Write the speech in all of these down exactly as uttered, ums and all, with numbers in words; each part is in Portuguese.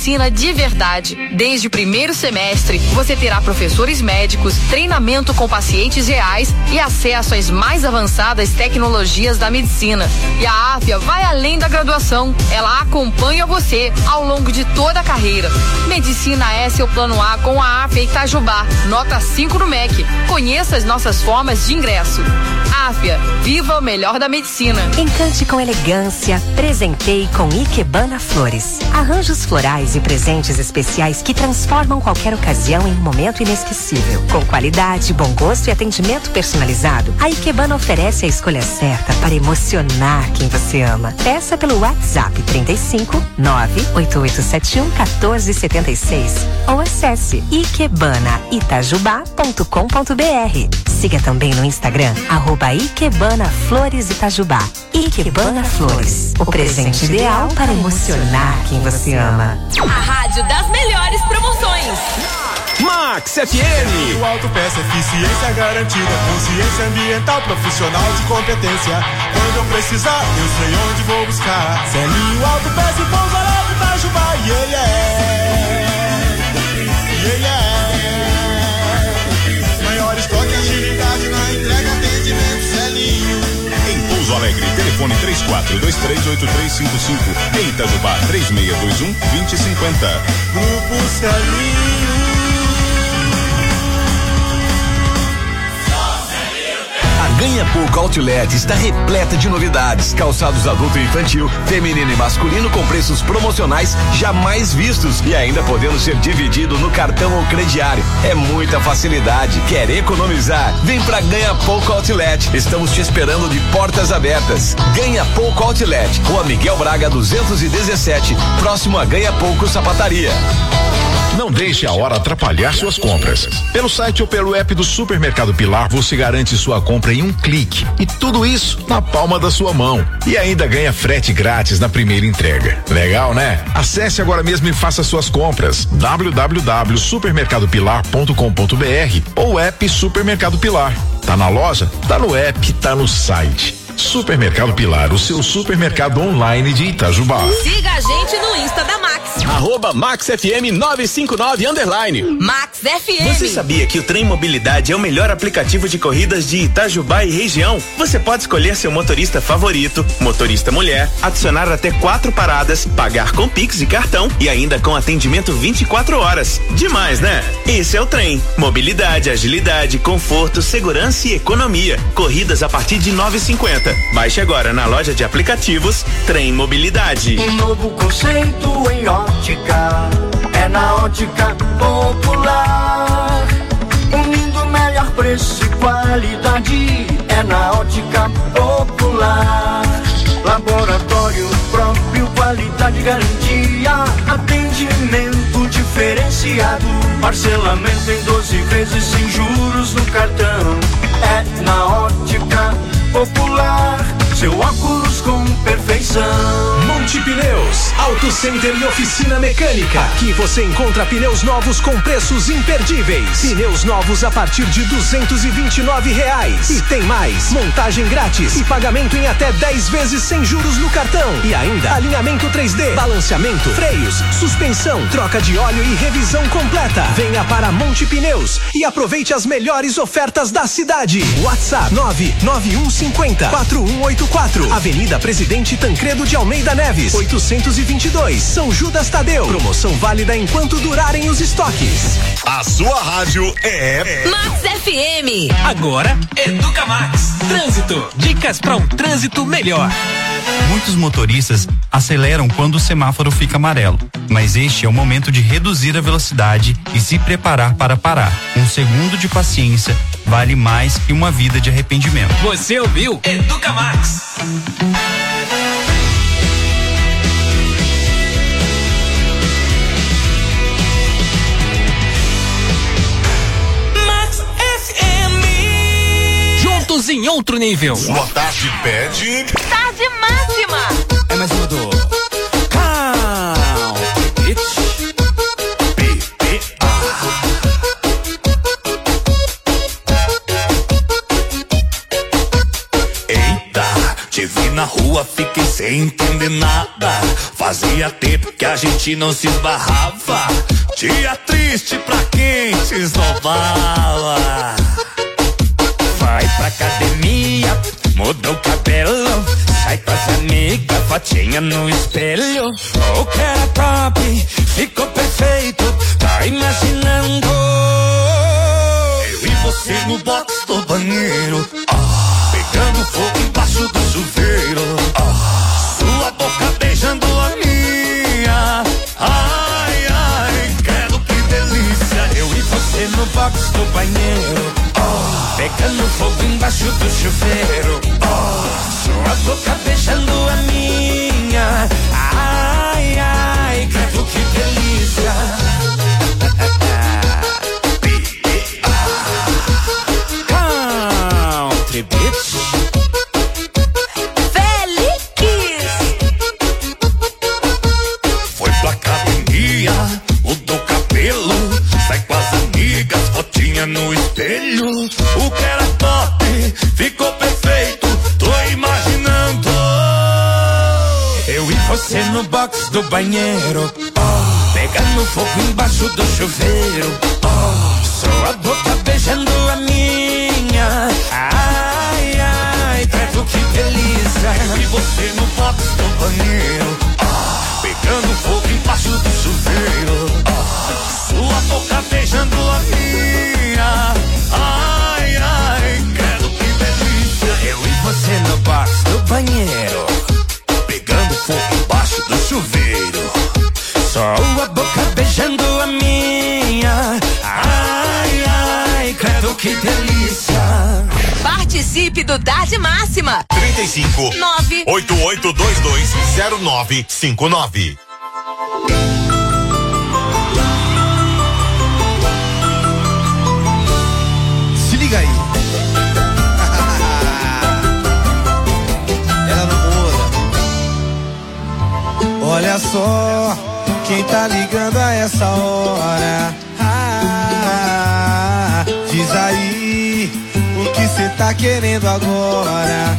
medicina de verdade. Desde o primeiro semestre, você terá professores médicos, treinamento com pacientes reais e acesso às mais avançadas tecnologias da medicina. E a Afia vai além da graduação. Ela acompanha você ao longo de toda a carreira. Medicina é seu plano A com a Afia Itajubá, nota cinco no M E C. Conheça as nossas formas de ingresso. Afia, viva o melhor da medicina. Encante com elegância, presenteie com Ikebana Flores. Arranjos florais e presentes especiais que transformam qualquer ocasião em um momento inesquecível. Com qualidade, bom gosto e atendimento personalizado, a Ikebana oferece a escolha certa para emocionar quem você ama. Peça pelo WhatsApp trinta e cinco, nove oito oito sete um, um quatro sete seis ou acesse ikebana itajubá ponto com ponto br. Siga também no Instagram, arroba Ikebana Flores Itajubá. Ikebana Flores, o presente ideal para emocionar quem você ama. A rádio das melhores promoções. Max F M. O Autopeça, eficiência garantida, consciência ambiental, profissional de competência. Quando eu precisar, eu sei onde vou buscar. Celinho Autopeça e Pouso Alegre, Itajubá, yeah, yeah. Yeah, yeah. Maior estoque, agilidade na entrega, atendimento, Celinho. Em Pouso Alegre, telefone três quatro dois três oito três cinco cinco. Em Itajubá, três seis dois um, dois zero cinco zero. Grupo Celinho. A Ganha Pouco Outlet está repleta de novidades. Calçados adulto e infantil, feminino e masculino com preços promocionais jamais vistos e ainda podendo ser dividido no cartão ou crediário. É muita facilidade. Quer economizar? Vem pra Ganha Pouco Outlet. Estamos te esperando de portas abertas. Ganha Pouco Outlet, Rua Miguel Braga duzentos e dezessete, próximo a Ganha Pouco Sapataria. Não deixe a hora atrapalhar suas compras. Pelo site ou pelo app do Supermercado Pilar, você garante sua compra em um clique. E tudo isso na palma da sua mão. E ainda ganha frete grátis na primeira entrega. Legal, né? Acesse agora mesmo e faça suas compras. w w w ponto supermercado pilar ponto com ponto b r ou app Supermercado Pilar. Tá na loja? Tá no app, tá no site. Supermercado Pilar, o seu supermercado online de Itajubá. Siga a gente no Insta da Max. Arroba Max F M nove cinco nove underline. Max F M. Você sabia que o Trem Mobilidade é o melhor aplicativo de corridas de Itajubá e região? Você pode escolher seu motorista favorito, motorista mulher, adicionar até quatro paradas, pagar com Pix e cartão e ainda com atendimento vinte e quatro horas. Demais, né? Esse é o Trem. Mobilidade, agilidade, conforto, segurança e economia. Corridas a partir de nove e cinquenta. Baixe agora na loja de aplicativos Trem Mobilidade. Um novo conceito em ótica, é na Ótica Popular. Unindo melhor preço e qualidade, é na Ótica Popular. Laboratório próprio, qualidade, garantia, atendimento diferenciado, parcelamento em doze vezes sem juros no cartão. É na Ótica Popular, seu óculos com perfeição. Monte Pneus, Auto Center e oficina mecânica. Aqui você encontra pneus novos com preços imperdíveis. Pneus novos a partir de duzentos e vinte e nove reais. E tem mais, montagem grátis e pagamento em até dez vezes sem juros no cartão. E ainda alinhamento três D, balanceamento, freios, suspensão, troca de óleo e revisão completa. Venha para Monte Pneus e aproveite as melhores ofertas da cidade. WhatsApp nove nove um cinco zero quatro um oito quatro. Avenida Presidente Tancredo de Almeida Neves, oitocentos e vinte e dois, São Judas Tadeu. Promoção válida enquanto durarem os estoques. A sua rádio é Max F M. Agora, Educa Max. Trânsito. Dicas para um trânsito melhor. Muitos motoristas aceleram quando o semáforo fica amarelo, mas este é o momento de reduzir a velocidade e se preparar para parar. Um segundo de paciência vale mais que uma vida de arrependimento. Você ouviu? Educa Max. Max F M. Juntos em outro nível. Sua tarde pede. Tarde máxima. É mais uma do Cal Pitch P P A. Eita, te vi na rua, fiquei sem entender nada. Fazia tempo que a gente não se esbarrava. Dia triste pra quem se esnobava. Vai pra academia, muda o cabelo, sai com as amigas, fotinha no espelho. O que era top, ficou perfeito, tá imaginando? Eu e você no box do banheiro, ah, pegando fogo embaixo do chuveiro, ah, sua boca beijando a minha. Ai, ai, credo que delícia. Eu e você no box do banheiro, oh, pegando fogo embaixo do chuveiro, oh, sua boca beijando a minha. Ai, ai, credo que delícia. Country Beach. Felix. Foi pra academia, mudou o cabelo, sai com as amigas, fotinha no espelho. O que era top, ficou perfeito, tô imaginando. Eu e você no box do banheiro, oh, pegando fogo embaixo do chuveiro, oh, sua boca beijando a minha. Ai, ai, credo que delícia. Eu e você no box do banheiro, oh, pegando fogo embaixo do chuveiro, oh, sua boca beijando a minha. Ai, ai, credo que delícia. Eu e você no box do banheiro, pegando fogo embaixo do chuveiro, sua boca beijando a minha. Ai, ai, credo que delícia. Participe do Tarde Máxima. trinta e cinco, nove oito oito dois dois, zero nove cinco nove. Se liga aí. Ela não muda. Olha só quem tá ligando a essa hora. Ah, diz aí o que cê tá querendo agora.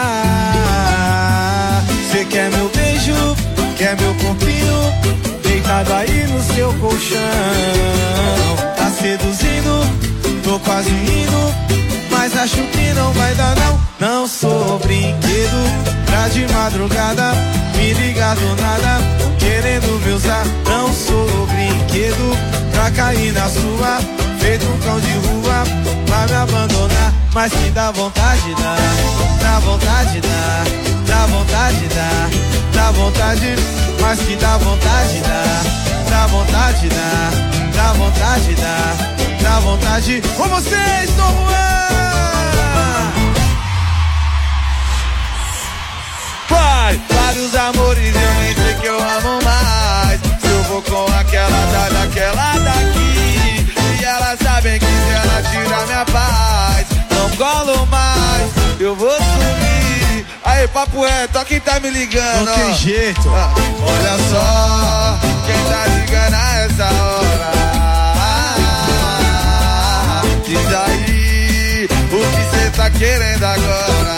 Ah, cê quer meu beijo, quer meu corpinho, deitado aí no seu colchão. Tá seduzindo, tô quase indo, mas acho que não vai dar não. Não sou brinquedo pra de madrugada me ligar do nada, querendo me usar. Não sou brinquedo pra cair na sua, feito um cão de rua, pra me abandonar. Mas que dá vontade, dá, dá vontade, dá, dá vontade, dá, dá vontade. Mas que dá vontade, dá, dá vontade, dá, dá vontade, dá, dá vontade. Com vocês, Tom Juan! Pai, vários amores, eu nem sei que eu amo mais. Se eu vou com aquela da daquela daqui, e elas sabem que se ela tirar minha paz, não colo mais, eu vou sumir. Aí, papo reto, ó quem tá me ligando. Não tem jeito. Ah, olha só quem tá ligando a essa hora. Ah, diz aí o que cê tá querendo agora.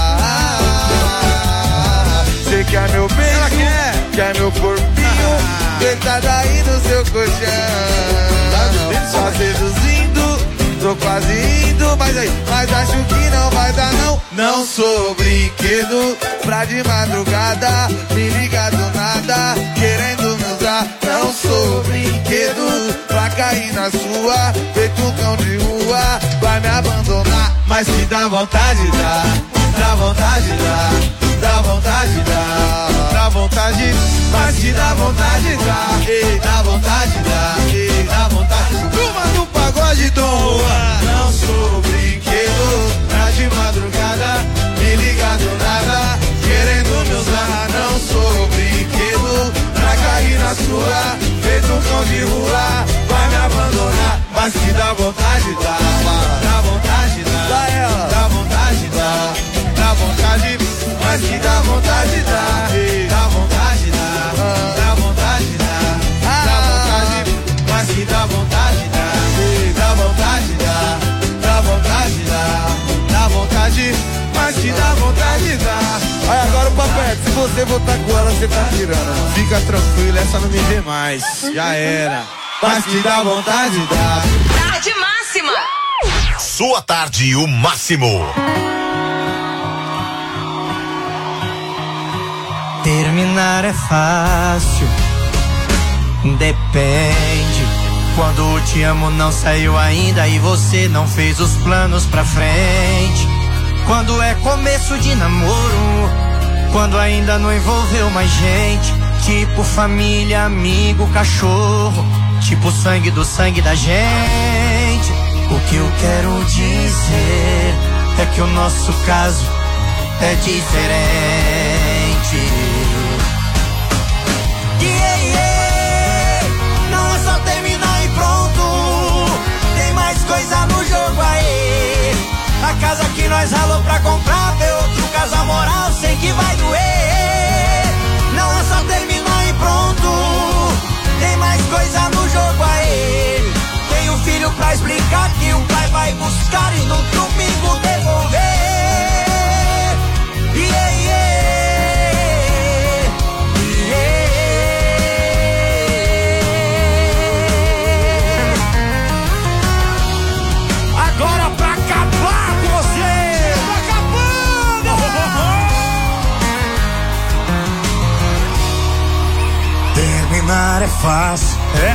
Cê quer meu beijo, quer. quer meu corpinho, deitado aí no seu colchão. Só seduzindo, tô quase indo, mas aí, mas acho que não vai dar não. Não sou brinquedo pra de madrugada me ligar do nada, querendo me usar. Não sou brinquedo pra cair na sua, feito um cão de rua, vai me abandonar. Mas se dá vontade, dá, dá vontade, dá, dá vontade, dá, dá vontade. Mas se dá vontade, dá, ei, dá vontade, dá, ei, dá vontade. Turma do pagode, Tom Juan. Não sou brinquedo pra de madrugada me ligar do nada, querendo me usar. Não sou brinquedo pra cair na sua, feito um cão de rua, vai me abandonar. Mas se dá vontade, dá, dá vontade, dá, dá vontade, dá, dá vontade. Mas que dá vontade, dá, dá vontade, dá, dá vontade, dá, dá vontade. Mas que dá vontade, dá, dá vontade, dá, dá vontade, dá, dá vontade. Mas que dá vontade, dá. Aí agora você voltar com ela, você tá tirando. Fica tranquilo, essa não me vê mais. Já era. Mas que dá vontade, dá. Tarde Máxima. Sua tarde, o máximo. Terminar é fácil, depende. Quando te amo não saiu ainda e você não fez os planos pra frente. Quando é começo de namoro, quando ainda não envolveu mais gente. Tipo família, amigo, cachorro, tipo sangue do sangue da gente. O que eu quero dizer é que o nosso caso é diferente. Yeah, yeah. Não é só terminar e pronto, tem mais coisa no jogo aí. A casa que nós ralou pra comprar, ver outro casal moral, sei que vai doer. Não é só terminar e pronto, tem mais coisa no jogo aí. Tem um filho pra explicar que o pai vai buscar e no domingo devolver. Yeah, yeah. Agora pra acabar com você, tá acabando. Terminar é fácil, é?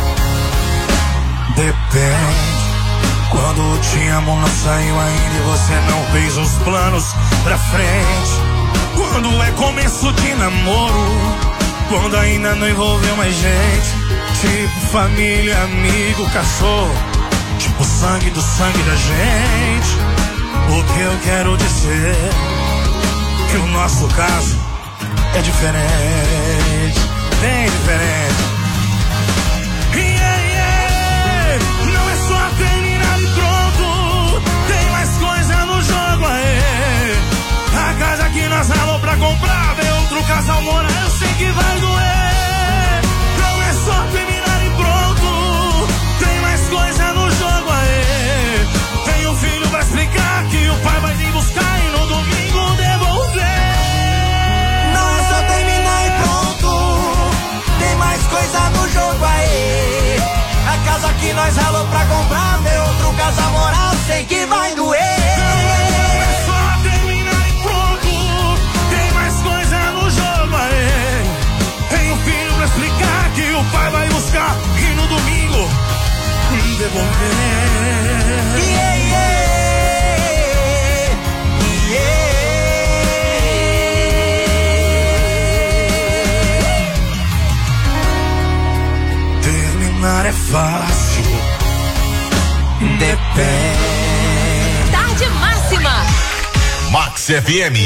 Depende. Quando te amo não saiu ainda e você não fez os planos pra frente. Quando é começo de namoro, quando ainda não envolveu mais gente. Tipo família, amigo, cachorro, tipo sangue do sangue da gente. O que eu quero dizer que o nosso caso é diferente, bem diferente. Yeah, yeah. Não é só terminar e pronto, tem mais coisa no jogo aí. A casa que nós ralou pra comprar, ver outro casal morar, eu sei que vai doer. Não é só terminar e pronto, tem mais coisa no jogo aí. Tem um filho pra explicar que o pai vai vir buscar e no domingo devolver. Não é só terminar e pronto, tem mais coisa no jogo aí. A casa que nós ralou pra comprar, ver outro casal moral, sei que vai doer. Não é só terminar e pronto, tem mais coisa no jogo aí. Tem um filho pra explicar que o pai vai buscar e no domingo devolver. Yeah, yeah. Yeah. Terminar é fácil, depende. Tarde Máxima. Max F M.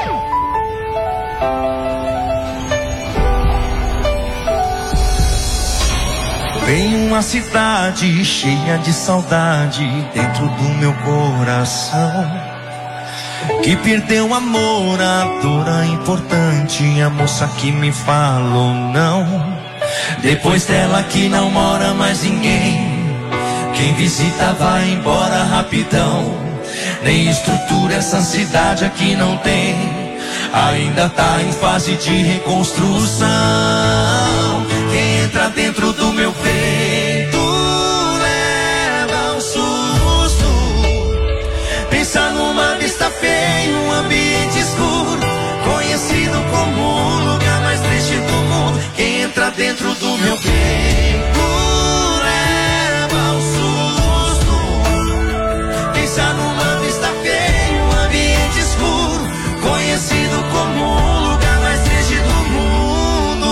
Tem uma cidade cheia de saudade dentro do meu coração, que perdeu amor, a dor é importante, a moça que me falou não. Depois dela que não mora mais ninguém, quem visita vai embora rapidão. Nem estrutura essa cidade aqui não tem, ainda tá em fase de reconstrução. Quem entra dentro do meu peito leva um susto, pensa numa vista feia, um ambiente escuro, conhecido como o lugar mais triste do mundo. Quem entra dentro do meu peito leva um susto, pensa numa vista feia, um ambiente escuro, conhecido como o lugar mais triste do mundo.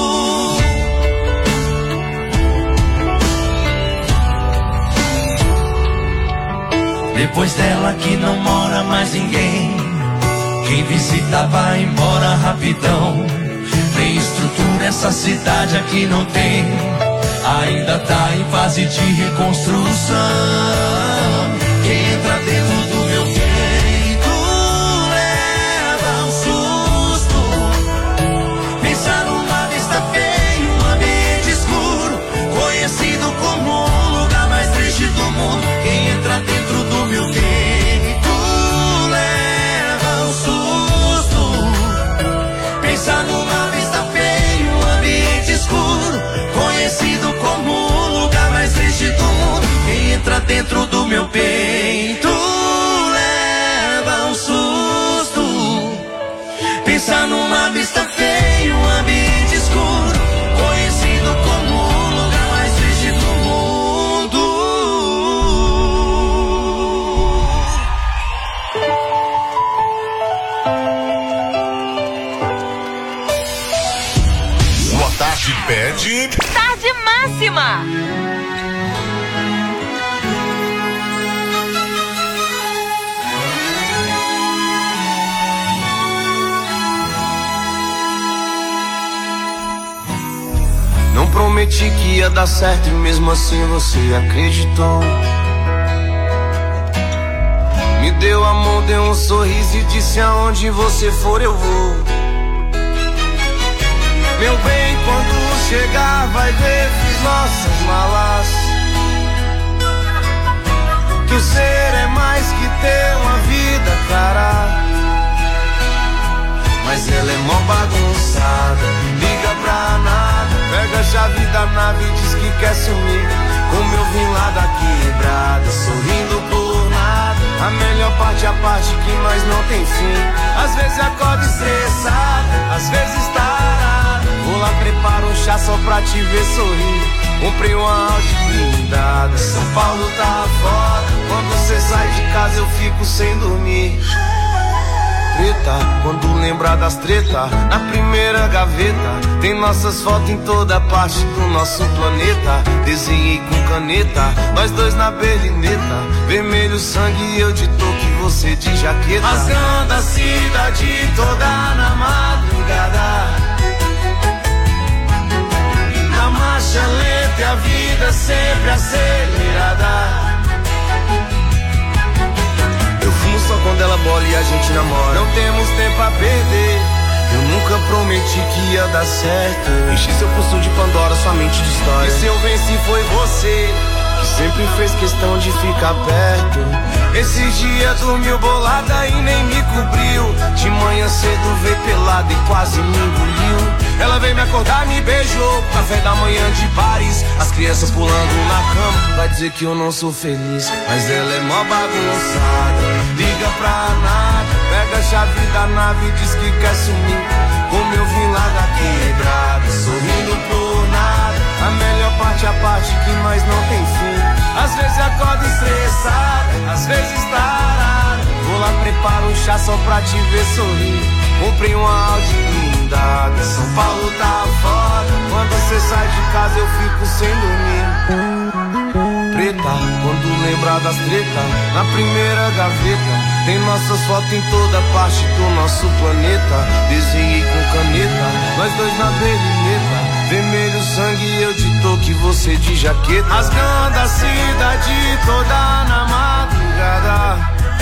Depois dela que não mora mais ninguém, quem visita vai embora rapidão. Tem estrutura essa cidade aqui não tem, ainda tá em fase de reconstrução. Quem entra dentro do meu peito leva um susto, pensa numa vista feia, um ambiente escuro, conhecido como o lugar mais triste do mundo. Quem entra dentro do meu peito leva um susto, pensa no dentro do meu peito. Leva um susto. Pensa numa vista feia, um ambiente escuro, conhecido como o lugar mais triste do mundo. Sua tarde pede Tarde Máxima. Não prometi que ia dar certo e mesmo assim você acreditou. Me deu a mão, deu um sorriso e disse aonde você for eu vou. Meu bem, quando chegar vai ver, fiz nossas malas. Que o ser é mais que ter uma vida, cara. Mas ela é mó bagunçada, liga pra nada. Pega a chave da nave e diz que quer sumir. Como eu vim lá da quebrada, sorrindo por nada. A melhor parte é a parte que nós não tem fim. Às vezes acorda estressada, às vezes tarada. Vou lá, preparo um chá só pra te ver sorrir. Comprei uma Audi blindada. São Paulo tá foda. Quando você sai de casa eu fico sem dormir. Preta, quando lembrar das treta, na primeira gaveta tem nossas fotos em toda parte do nosso planeta. Desenhei com caneta, nós dois na berlineta. Vermelho sangue e eu de toque, você de jaqueta. Rasgando a cidade toda na madrugada. Na marcha lenta e a vida sempre acelerada. Só quando ela bola e a gente namora. Não temos tempo a perder. Eu nunca prometi que ia dar certo. Enchi seu pulso de Pandora, sua mente de história. E se eu venci foi você, que sempre fez questão de ficar perto. Esses dias dormiu bolada e nem me cobriu. De manhã cedo veio pelada e quase me engoliu. Ela veio me acordar, me beijou. Café da manhã de Paris, as crianças pulando na cama. Vai dizer que eu não sou feliz, mas ela é mó bagunçada. Liga pra nada, pega a chave da nave e diz que quer sumir. Como eu vim lá da quebrada, sorrindo por nada. A melhor parte é a parte que nós não tem fim. Às vezes acorda estressada, às vezes tarada. Vou lá, preparo um chá só pra te ver sorrir. Comprei uma Audi blindada. São Paulo tá foda. Quando você sai de casa eu fico sem dormir. Preta, quando lembrar das treta, na primeira gaveta tem nossas fotos em toda parte do nosso planeta. Desenhei com caneta, nós dois na berlineta. Vermelho sangue e eu de toque, você de jaqueta. Rasgando a cidade toda na madrugada.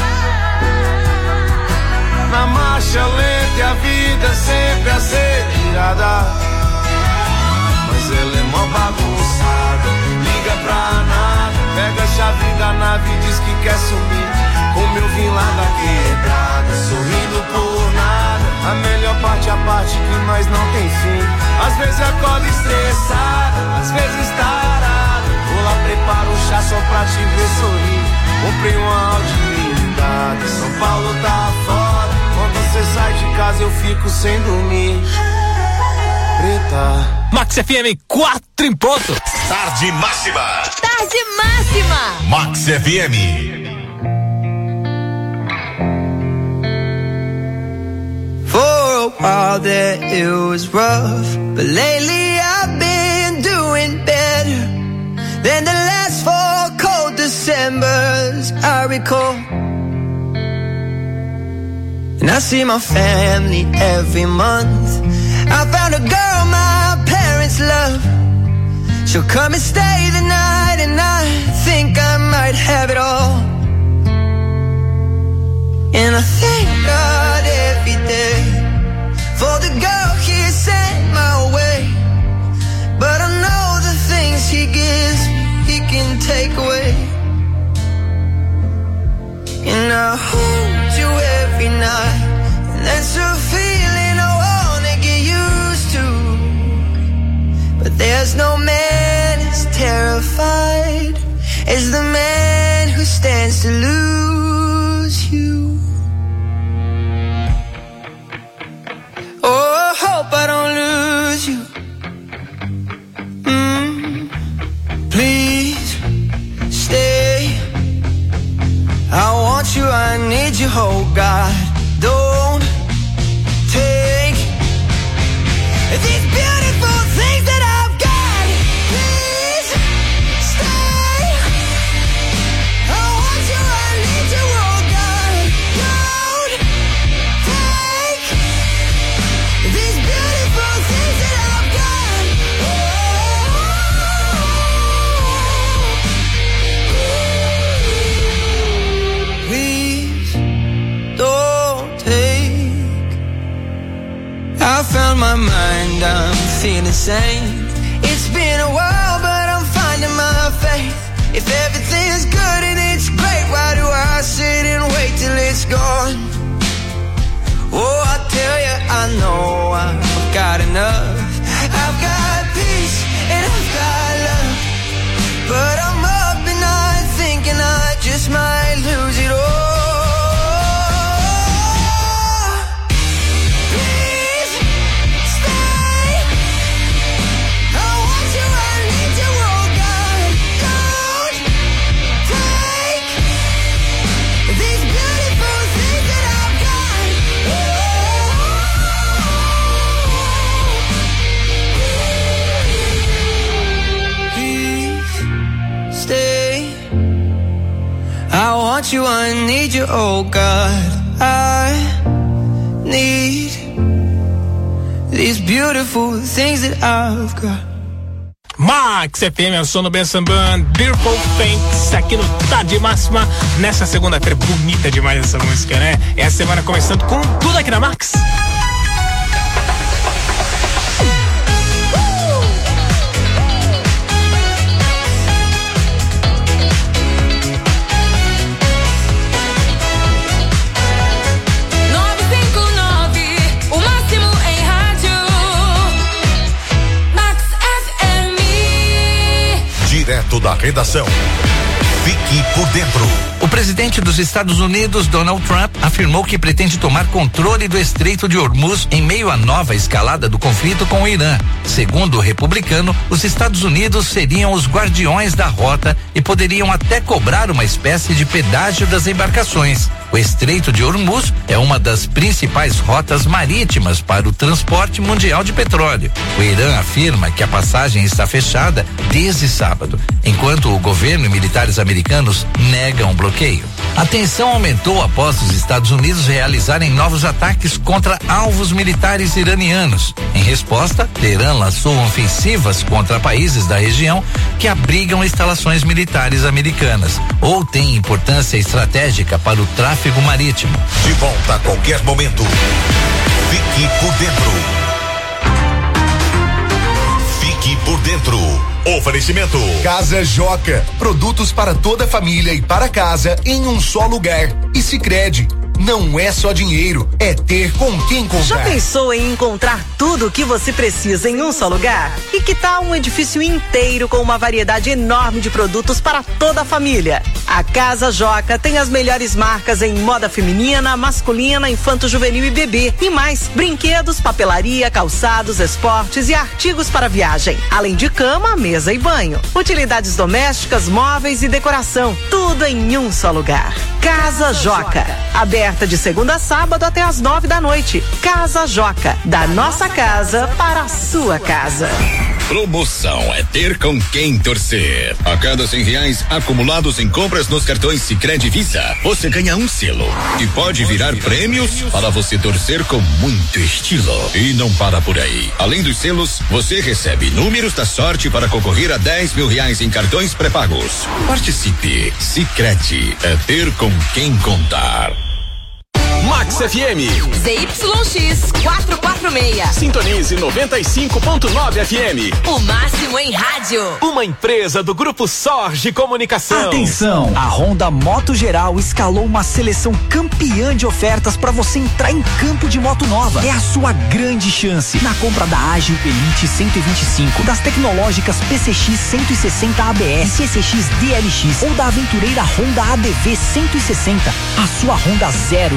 Na marcha lenta e a vida sempre acelerada. Mas ela é mó bagunçada, liga pra nada. Pega a chave da nave e diz que quer sumir. Como eu vim lá da quebrada, sorrindo por nada. A melhor parte é a parte que nós não tem fim. Às vezes acorda estressada, às vezes tarada. Vou lá, preparo um chá só pra te ver sorrir. Comprei uma Audi blindada. São Paulo tá foda. Quando você sai de casa eu fico sem dormir. Preta. Max F M quatro em ponto. Tarde Máxima. Tarde Máxima. Max F M. For a while there it was rough, but lately I've been doing better than the last four cold Decembers I recall. And I see my family every month. I found a girl my parents love. She'll come and stay the night, and I think I might have it all. And I thank God every day for the girl He sent my way. But I know the things He gives me, He can take away. And I hold you every night, and that's a feeling I wanna get used to. But there's no man as terrified as the man Please stay. I want you, I need you, oh God. Don't take these beautiful things that I've got. Please stay. I want you, I need you, oh God. Don't take these beautiful things that I've got. Oh. Please don't take. I found my mind, I'm feeling sane. It's been a while, but I'm finding my faith. If everything's good and it's great, why do I sit and wait till it's gone? Oh, I tell you, I know I've got enough. I've got peace and I've got love, but I'm up at night thinking I just might lose it all. I want you, I need you, oh God. I need these beautiful things that I've got. Max F M, eu sou no Ben Samban, Beautiful Things, aqui no Tá de Máxima, nessa segunda-feira. Bonita demais essa música, né? É a semana começando com tudo aqui na Max. Direto da redação. Fique por dentro. O presidente dos Estados Unidos, Donald Trump, afirmou que pretende tomar controle do Estreito de Hormuz em meio à nova escalada do conflito com o Irã. Segundo o republicano, os Estados Unidos seriam os guardiões da rota e poderiam até cobrar uma espécie de pedágio das embarcações. O Estreito de Hormuz é uma das principais rotas marítimas para o transporte mundial de petróleo. O Irã afirma que a passagem está fechada desde sábado, enquanto o governo e militares americanos negam o bloqueio. A tensão aumentou após os Estados Unidos realizarem novos ataques contra alvos militares iranianos. Em resposta, Teherã lançou ofensivas contra países da região que abrigam instalações militares americanas ou têm importância estratégica para o tráfego marítimo. De volta a qualquer momento. Fique por dentro. Fique por dentro. Oferecimento Casa Joca, produtos para toda a família e para casa em um só lugar. E Sicredi, não é só dinheiro, é ter com quem contar. Já pensou em encontrar tudo o que você precisa em um só lugar? E que tal um edifício inteiro com uma variedade enorme de produtos para toda a família? A Casa Joca tem as melhores marcas em moda feminina, masculina, infanto-juvenil e bebê. E mais, brinquedos, papelaria, calçados, esportes e artigos para viagem. Além de cama, mesa e banho. Utilidades domésticas, móveis e decoração. Tudo em um só lugar. Casa Joca. Aberta de segunda a sábado até às nove da noite. Casa Joca. Da nossa casa para a sua casa. Promoção é ter com quem torcer. A cada cem reais acumulados em compras nos cartões Sicredi Visa, você ganha um selo e pode virar prêmios para você torcer com muito estilo. E não para por aí. Além dos selos, você recebe números da sorte para concorrer a dez mil reais em cartões pré-pagos. Participe. Sicredi é ter com quem contar. Max F M. Z Y X quatrocentos e quarenta e seis. Sintonize noventa e cinco ponto nove F M. O máximo em rádio. Uma empresa do Grupo Sorge Comunicação. Atenção! A Honda Moto Geral escalou uma seleção campeã de ofertas para você entrar em campo de moto nova. É a sua grande chance. Na compra da Ágil Elite cento e vinte e cinco, das tecnológicas P C X cento e sessenta A B S, C C X D L X ou da aventureira Honda A D V cento e sessenta, a sua Honda Zero já sai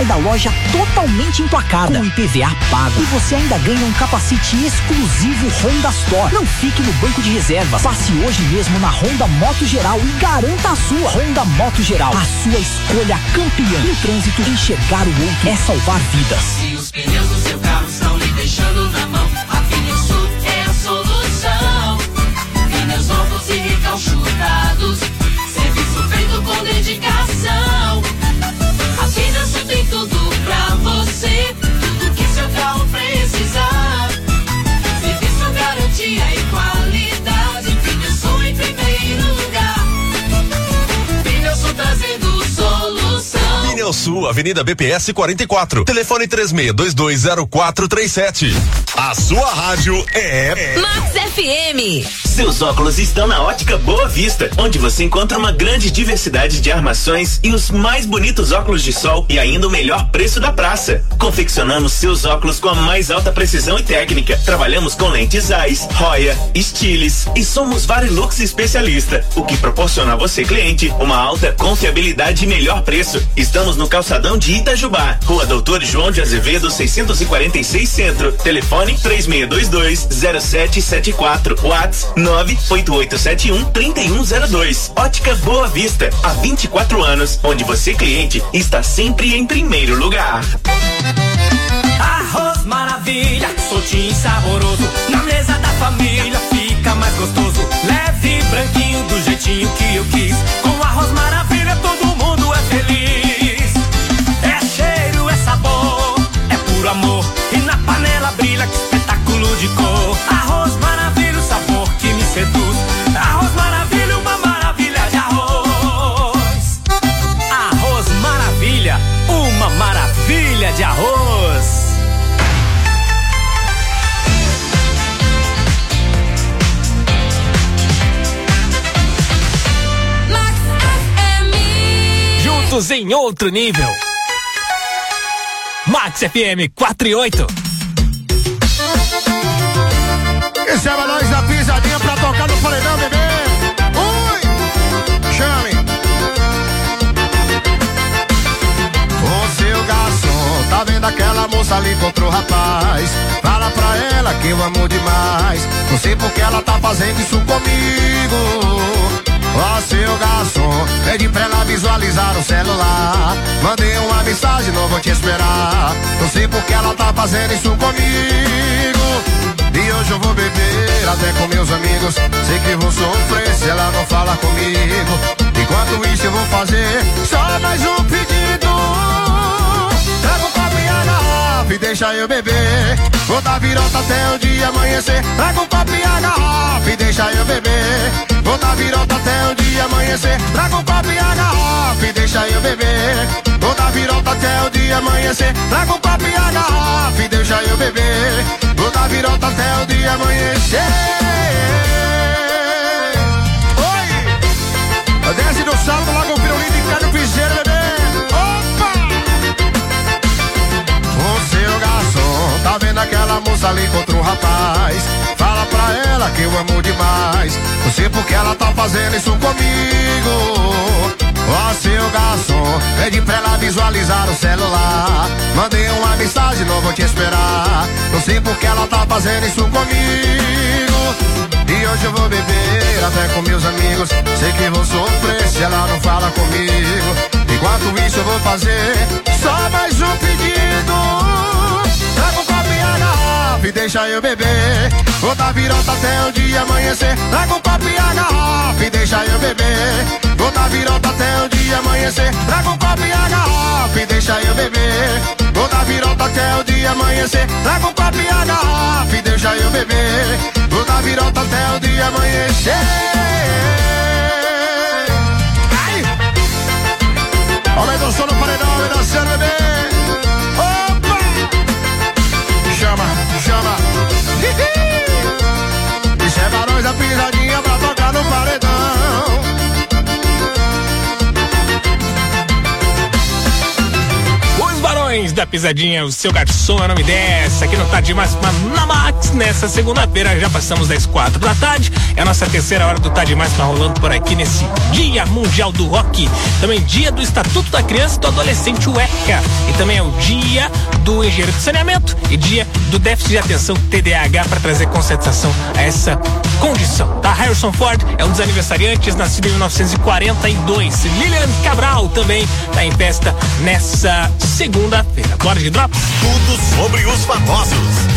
sai da loja totalmente emplacada, com I P V A pago. E você ainda ganha um capacete exclusivo Honda Store. Não fique no banco de reservas. Passe hoje mesmo na Honda Moto Geral e garanta a sua. Honda Moto Geral, a sua escolha campeã. No trânsito, enxergar o outro é salvar vidas. Se os pneus do seu carro estão lhe deixando na mão, a Pneusul é a solução. Pneus novos e recalchutados, serviço feito com dedicação. A Pneusul tem tudo pra você, tudo que seu carro precisar. Serviço, garantia e qualidade, Pneusul em primeiro lugar. Pneusul trazendo solução. Pneusul, Avenida B P S quarenta e quatro. Telefone três seis dois dois zero quatro três sete. A sua rádio é Max F M. Seus óculos estão na Ótica Boa Vista, onde você encontra uma grande diversidade de armações e os mais bonitos óculos de sol e ainda o melhor preço da praça. Confeccionamos seus óculos com a mais alta precisão e técnica. Trabalhamos com lentes Zeiss, Roya, Stiles e somos Varilux especialista, o que proporciona a você, cliente, uma alta confiabilidade e melhor preço. Estamos no calçadão de Itajubá, Rua Doutor João de Azevedo, seiscentos e quarenta e seis Centro. Telefone três seis dois dois zero sete sete quatro. WhatsApp nove oito oito sete um três um zero dois. Ótica Boa Vista, há vinte e quatro anos, onde você, cliente, está sempre em primeiro lugar. Arroz maravilha, soltinho e saboroso, na mesa da família fica mais gostoso. Leve e branquinho do jeitinho que eu quis, com arroz maravilha todo mundo é feliz. É cheiro, é sabor, é puro amor, e na panela brilha que espetáculo de cor. Arroz maravilha, o sabor que me seduz. Arroz maravilha, uma maravilha de arroz. Arroz maravilha, uma maravilha de arroz. Max F M. Juntos em outro nível. Max F M quatro e oito. Receba nós da pisadinha pra tocar no paredão, bebê. Ui, chame. Ô seu garçom, tá vendo aquela moça ali contra o rapaz? Fala pra ela que eu amo demais. Não sei porque ela tá fazendo isso comigo. Ó seu garçom, pede pra ela visualizar o celular. Mandei uma mensagem, não vou te esperar. Não sei porque ela tá fazendo isso comigo. E hoje eu vou beber até com meus amigos. Sei que vou sofrer se ela não falar comigo. Enquanto isso eu vou fazer só mais um pedido. Traga um copo e a garrafa e deixa eu beber. Vou dar virota até o dia amanhecer. Traga um copo e a garrafa e deixa eu beber. Vou dar virota até o dia amanhecer. Traga um copo e a garrafa e deixa eu beber. Vou dar virota até o dia amanhecer. Traga um copo e a garrafa e deixa eu beber. Vou dar virota até o dia amanhecer. Oi! Desce no sábado, logo o pirulito e cai no piseiro, bebê. Opa! Ô seu garçom, tá vendo aquela moça ali contra o rapaz? Fala pra ela que eu amo demais. Não sei porque ela tá fazendo isso comigo. Ó seu garçom, pede pra ela visualizar o celular. Mandei uma mensagem, não vou te esperar. Não sei porque ela tá fazendo isso comigo. E hoje eu vou beber até com meus amigos. Sei que vou sofrer se ela não fala comigo. Enquanto isso eu vou fazer só mais um pedido. Traga um copo e a garrafa e deixa eu beber. Vou dar virota até o dia amanhecer. Traga um copo e a garrafa e deixa eu beber. Vou dar virota até o dia amanhecer. Traga um copo e a garrafa e deixa eu beber. Vou dar virota até o dia amanhecer. Traga um copo e a garrafa e deixa eu beber. Vou dar virota até o dia amanhecer. Ai! Aumenta o som no paredão, aumenta o som, bebê. Opa! Chama, chama. Isso é barões da pisadinha pra tocar no paredão. Os Barões da da Pisadinha, o seu garçom é o nome dessa, aqui não tá de máxima na Max, nessa segunda-feira, já passamos das quatro da tarde, é a nossa terceira hora do Tá de Máxima rolando por aqui nesse Dia Mundial do Rock, também dia do Estatuto da Criança e do Adolescente, o ECA, e também é o dia do Engenheiro de Saneamento e dia do Déficit de Atenção, T D A H, para trazer conscientização a essa condição, tá? Harrison Ford é um dos aniversariantes, nascido em mil novecentos e quarenta e dois, Lilian Cabral também tá em festa nessa segunda-feira. Bora de Drops? Tudo sobre os famosos.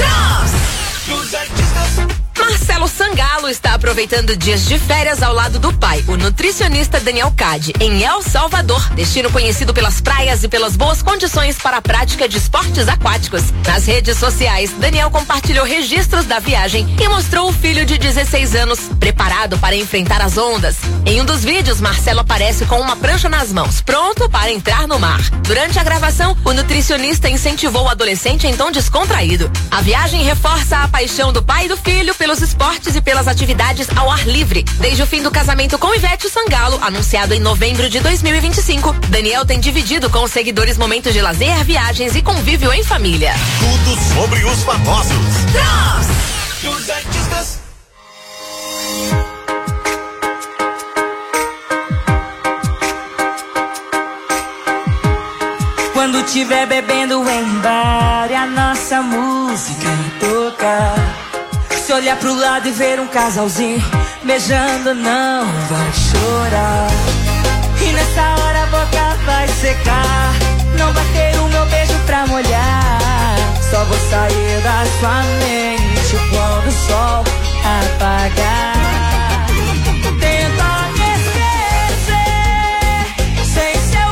Drops! Marcelo Sangalo está aproveitando dias de férias ao lado do pai, o nutricionista Daniel Cade, em El Salvador, destino conhecido pelas praias e pelas boas condições para a prática de esportes aquáticos. Nas redes sociais, Daniel compartilhou registros da viagem e mostrou o filho de dezesseis anos, preparado para enfrentar as ondas. Em um dos vídeos, Marcelo aparece com uma prancha nas mãos, pronto para entrar no mar. Durante a gravação, o nutricionista incentivou o adolescente em tom descontraído. A viagem reforça a paixão do pai e do filho pelos esportes e pelas atividades ao ar livre. Desde o fim do casamento com Ivete Sangalo, anunciado em novembro de dois mil e vinte e cinco, Daniel tem dividido com os seguidores momentos de lazer, viagens e convívio em família. Tudo sobre os famosos. Drops! Os artistas. Quando tiver bebendo em bar e a nossa música tocar, se olhar pro lado e ver um casalzinho beijando, não vai chorar. E nessa hora a boca vai secar, não vai ter o meu beijo pra molhar. Só vou sair da sua mente quando o sol apagar. Tenta me esquecer sem seu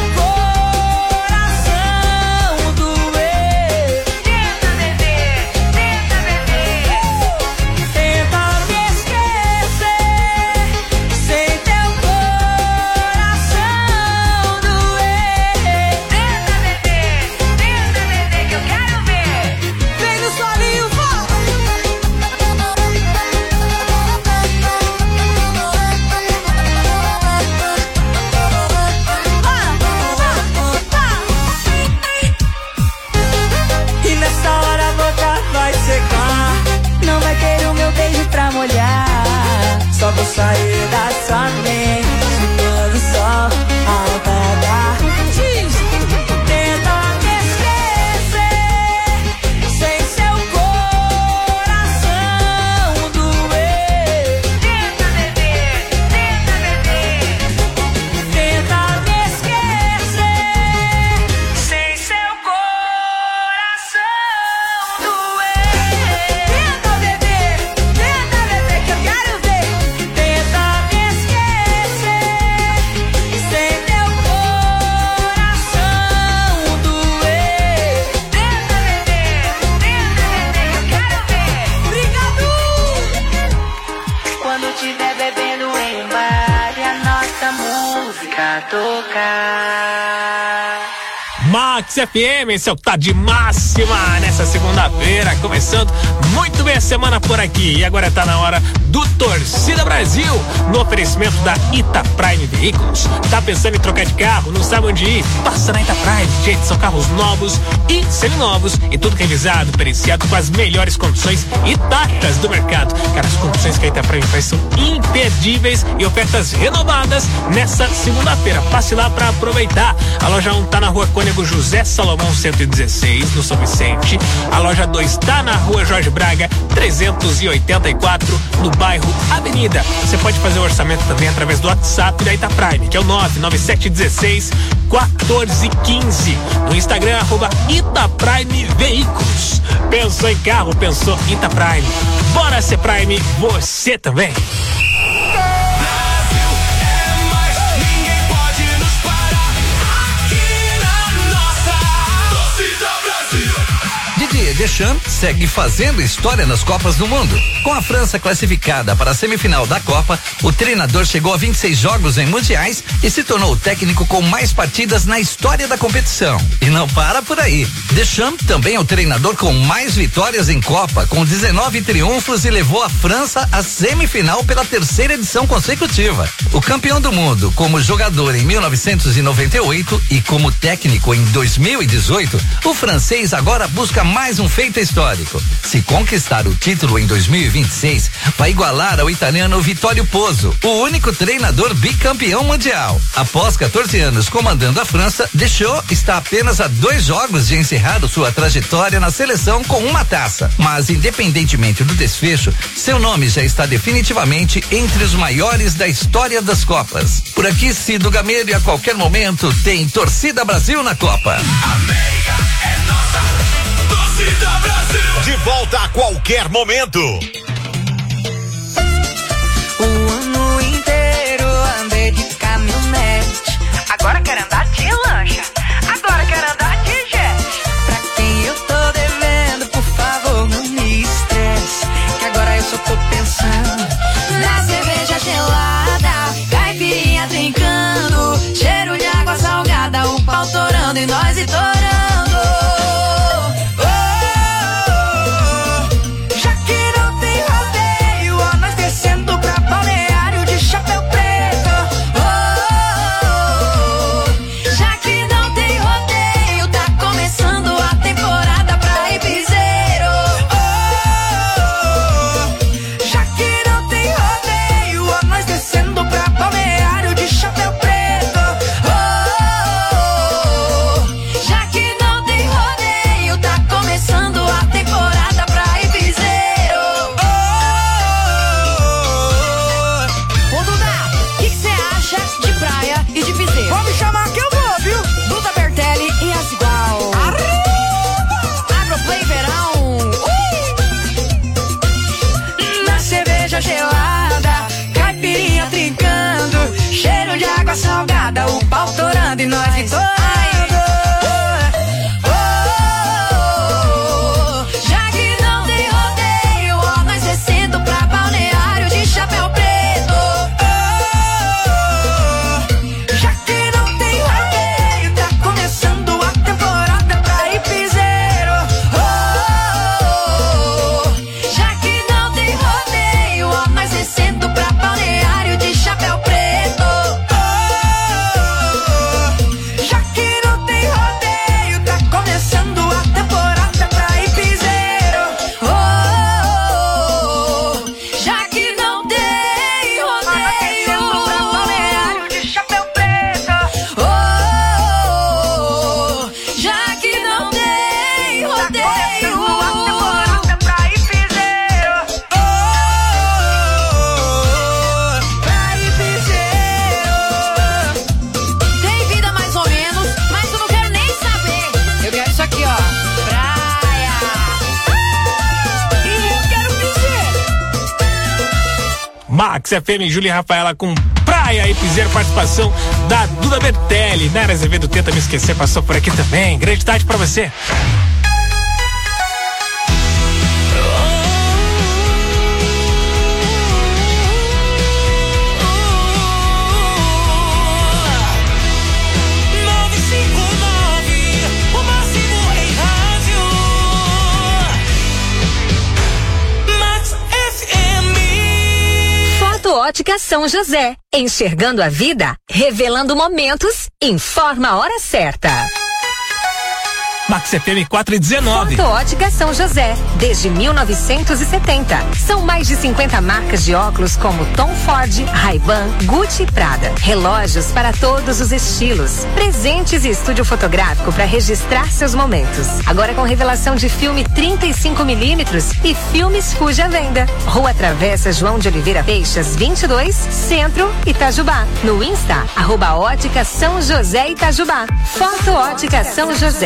coração doer. Tenta beber, tenta beber. Tenta me esquecer sem teu coração doer. Tenta beber, tenta beber que eu quero ver. Vem no solinho, vai. E nessa hora a boca vai secar, não vai ter o meu beijo pra molhar. Só vou sair da sua mente quando o sol apagar. Tenta me esquecer sem seu coração doer. Tenta beber, tenta beber. Tenta me esquecer sem seu coração doer. Tenta beber, tenta beber que eu quero ver. Tenta me esquecer sem teu coração doer. Tenta beber, tenta beber que eu quero ver. Obrigado! Quando tiver bebendo em bar e a nossa música tocar. Max F M, esse é o Tá de Máxima nessa segunda-feira, começando muito bem a semana por aqui. E agora tá na hora do Torcida Brasil, no oferecimento da Ita Prime Veículos. Tá pensando em trocar de carro, não sabe onde ir? Passa na Ita Prime, gente, são carros novos e seminovos e tudo revisado, periciado com as melhores condições e taxas do mercado. Cara, as condições que a Ita Prime faz são imperdíveis e ofertas renovadas nessa segunda-feira. Passe lá pra aproveitar. A loja um tá na rua Cônego José Salomão cento e dezesseis, no São Vicente. A loja dois tá na rua Jorge Braga trezentos e oitenta e quatro, no bairro Avenida. Você pode fazer o orçamento também através do WhatsApp da Ita Prime, que é o nove nove sete um seis quatro um cinco. No Instagram, arroba Ita Prime Veículos. Pensou em carro, pensou Ita Prime. Bora ser Prime, você também. D J Deschamps segue fazendo história nas Copas do Mundo. Com a França classificada para a semifinal da Copa, o treinador chegou a vinte e seis jogos em mundiais e se tornou o técnico com mais partidas na história da competição. E não para por aí. Deschamps também é o treinador com mais vitórias em Copa, com dezenove triunfos, e levou a França à semifinal pela terceira edição consecutiva. O campeão do mundo como jogador em mil novecentos e noventa e oito e como técnico em dois mil e dezoito, o francês agora busca mais um feito histórico. Se conquistar o título em dois mil e vinte e seis, vai igualar ao italiano Vittorio Pozzo, o único treinador bicampeão mundial. Após quatorze anos comandando a França, Deschamps está apenas a dois jogos de encerrar sua trajetória na seleção com uma taça. Mas, independentemente do desfecho, seu nome já está definitivamente entre os maiores da história das Copas. Por aqui, Cido Gameiro, e a qualquer momento tem Torcida Brasil na Copa. América é nossa, Torcida Brasil. De volta a qualquer momento. O ano inteiro andei de caminhonete. Agora quero andar de lancha. Agora quero andar de jet. Pra quem eu tô devendo, por favor, não me estresse. Que agora eu só tô pensando na cerveja gelada, caipirinha trincando, cheiro de água salgada, o pau torando e nós estourando. Salgada, o pau torando e nós estourando. Já que não tem rodeio, ó, nós descendo pra balneário de chapéu preto. Já que não tem rodeio, tá começando a temporada pra ir piseiro. Já que não tem rodeio, ó, nós descendo pra balneário de chapéu preto. Max F M, Júlia e Rafaela com Praia e Piseiro, participação da Duda Bertelli. Nara Azevedo, Tenta Me Esquecer, passou por aqui também. Grande tarde pra você. Ótica São José, enxergando a vida, revelando momentos, informa a hora certa. Max F M quatro e dezenove. Foto Ótica São José, desde mil novecentos e setenta. São mais de cinquenta marcas de óculos como Tom Ford, Ray-Ban, Gucci e Prada. Relógios para todos os estilos. Presentes e estúdio fotográfico para registrar seus momentos. Agora com revelação de filme trinta e cinco milímetros e filmes Fuji à venda. Rua Travessa João de Oliveira Peixas, vinte e dois, Centro, Itajubá. No Insta, arroba Ótica São José Itajubá. Foto Ótica São José, enxergando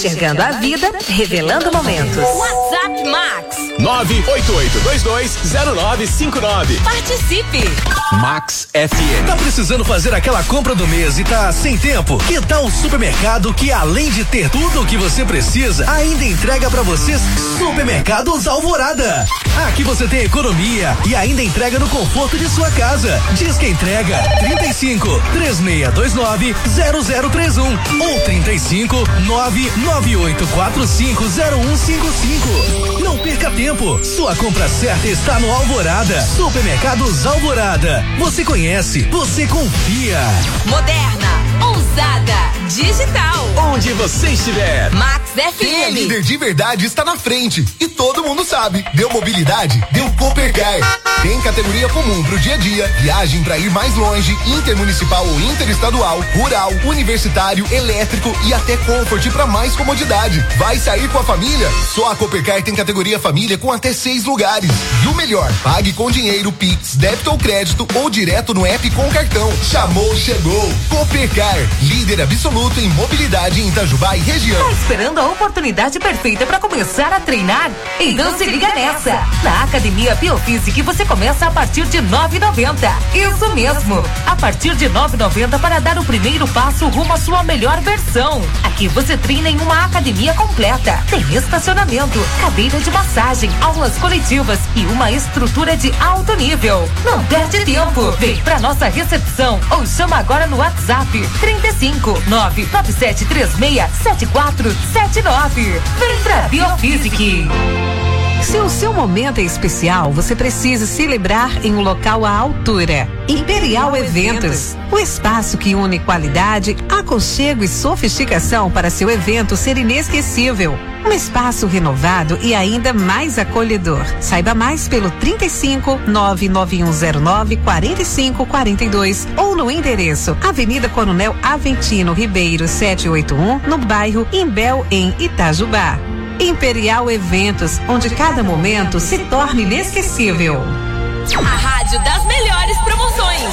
Enxergando a vida, revelando momentos. WhatsApp Max. nove oito oito dois dois zero nove cinco nove. Participe. Max F M. Tá precisando fazer aquela compra do mês e tá sem tempo? Que tal um supermercado que, além de ter tudo o que você precisa, ainda entrega pra vocês? Supermercados Alvorada. Aqui você tem economia e ainda entrega no conforto de sua casa. Diz que entrega trinta e cinco, três seis dois nove, zero zero três um ou trinta e cinco, nove nove oito quatro cinco zero um cinco cinco. Não perca tempo. Sua compra certa está no Alvorada. Supermercados Alvorada. Você conhece, você confia. Moderna, ousada, digital. Onde você estiver. Max F Quem é M. líder de verdade está na frente. E todo mundo sabe. Deu mobilidade, deu Coopercar. Tem categoria comum pro dia a dia, viagem pra ir mais longe, intermunicipal ou interestadual, rural, universitário, elétrico e até Comfort pra mais comodidade. Vai sair com a família? Só a Coopercar tem categoria família com até seis lugares. E o melhor, pague com dinheiro, Pix, débito ou crédito ou direto no app com cartão. Chamou, chegou. Coopercar, líder absoluto em mobilidade em Itajubá e região. Tá esperando a oportunidade perfeita para começar a treinar? Então se liga nessa. Na Academia Biofísica você começa a partir de nove reais e noventa centavos. Isso mesmo, a partir de nove reais e noventa centavos para dar o primeiro passo rumo à sua melhor versão. Aqui você treina em uma academia completa. Tem estacionamento, cadeira de massagem, aulas coletivas e uma estrutura de alto nível. Não perde tempo. Vem pra nossa recepção ou chama agora no WhatsApp trinta e cinco, nove nove sete três seis, sete quatro sete nove. Vem pra Biofísica. Se o seu momento é especial, você precisa celebrar em um local à altura. Imperial Eventos, o espaço que une qualidade, aconchego e sofisticação para seu evento ser inesquecível. Um espaço renovado e ainda mais acolhedor. Saiba mais pelo trinta e cinco, nove nove um zero nove, quatro cinco quatro dois ou no endereço Avenida Coronel Aventino Ribeiro setecentos e oitenta e um, no bairro Imbel, em Itajubá. Imperial Eventos, onde cada momento se torna inesquecível. A rádio das melhores promoções.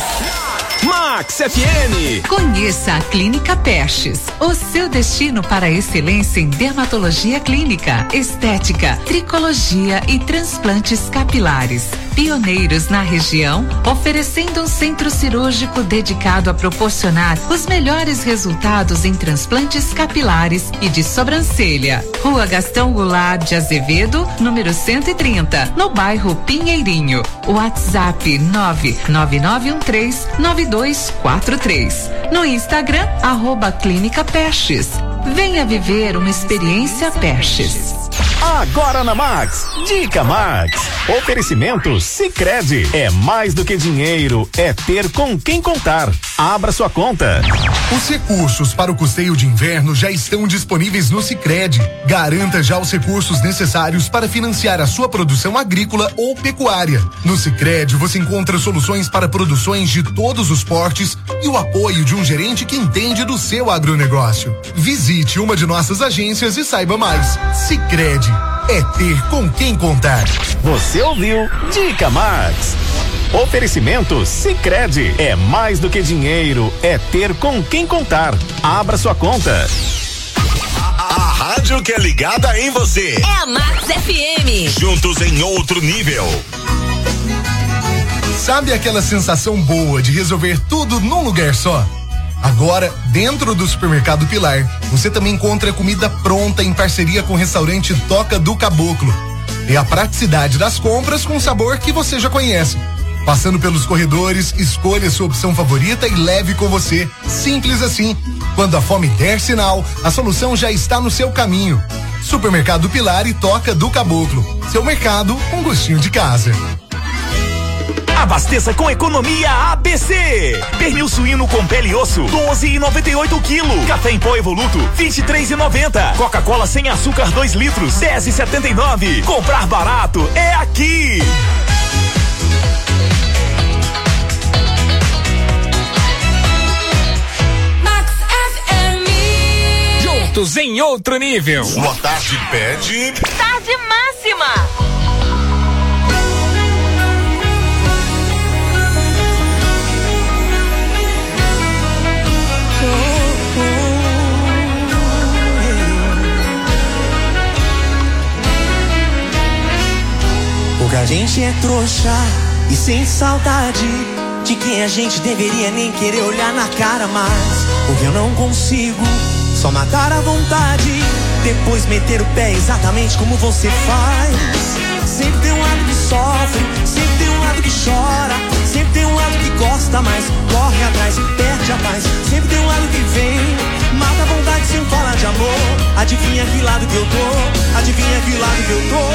Max F M. Conheça a Clínica Pestes, o seu destino para a excelência em dermatologia clínica, estética, tricologia e transplantes capilares. Pioneiros na região, oferecendo um centro cirúrgico dedicado a proporcionar os melhores resultados em transplantes capilares e de sobrancelha. Rua Gastão Goulart de Azevedo, número cento e trinta, no bairro Pinheirinho. WhatsApp nove nove nove um três nove dois quatro três. No Instagram, arroba Clínica Pestes. Venha viver uma experiência Pestes. Agora na Max, Dica Max. Oferecimento Sicredi. É mais do que dinheiro, é ter com quem contar. Abra sua conta. Os recursos para o custeio de inverno já estão disponíveis no Sicredi. Garanta já os recursos necessários para financiar a sua produção agrícola ou pecuária. No Sicredi você encontra soluções para produções de todos os portes e o apoio de um gerente que entende do seu agronegócio. Visite uma de nossas agências e saiba mais. Sicredi é ter com quem contar. Você ouviu Dica Max. Oferecimento Sicredi. É mais do que dinheiro, é ter com quem contar. Abra sua conta. A, a rádio que é ligada em você. É a Max F M. Juntos em outro nível. Sabe aquela sensação boa de resolver tudo num lugar só? Agora, dentro do Supermercado Pilar, você também encontra comida pronta em parceria com o restaurante Toca do Caboclo. É a praticidade das compras com sabor que você já conhece. Passando pelos corredores, escolha sua opção favorita e leve com você. Simples assim. Quando a fome der sinal, a solução já está no seu caminho. Supermercado Pilar e Toca do Caboclo. Seu mercado com gostinho de casa. Abasteça com economia A B C. Pernil suíno com pele e osso, doze e noventa e oito quilo. Café em pó Evoluto, vinte e três e noventa. Coca-Cola sem açúcar dois litros, dez e setenta e nove. Comprar barato é aqui. Max F M. Juntos em outro nível. Sua tarde pede. Tarde máxima. gente é trouxa e sem saudade de quem a gente deveria nem querer olhar na cara mais. Porque eu não consigo só matar a vontade, depois meter o pé exatamente como você faz. Sempre tem um lado que sofre, sempre tem um lado que chora, sempre tem um lado que gosta, mas corre atrás, perde a paz. Sempre tem um lado que vem, mata a vontade sem falar de amor. Adivinha que lado que eu tô, adivinha que lado que eu tô.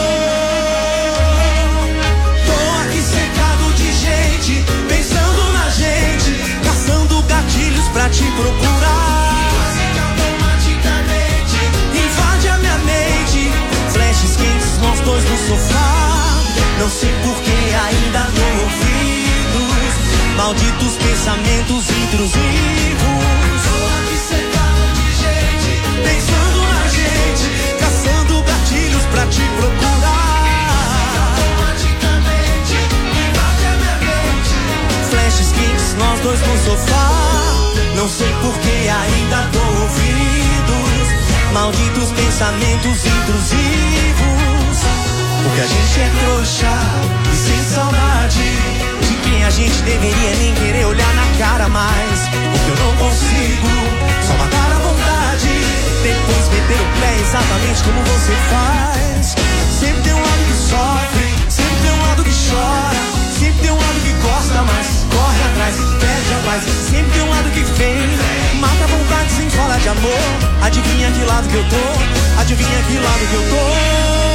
Tô aqui cercado de gente, pensando na gente, caçando gatilhos pra te procurar. Automaticamente invade a minha mente, flashes quentes, nós dois no sofá. Não sei por que ainda dou ouvidos, malditos pensamentos intrusivos. Tô aqui cercado de gente, pensando na gente, caçando gatilhos pra te procurar. Automaticamente invade a minha mente, flashes quentes, nós dois no sofá. Não sei por que ainda dou ouvidos, malditos pensamentos intrusivos. Porque a gente é trouxa e sem saudade de quem a gente deveria nem querer olhar na cara mais. Porque eu não consigo só matar a vontade, depois meter o pé exatamente como você faz. Sempre tem um lado que sofre, sempre tem um lado que chora, sempre tem um lado que gosta, mas corre atrás, perde a paz. Sempre tem um lado que vem, mata a vontade sem falar de amor. Adivinha que lado que eu tô, adivinha que lado que eu tô.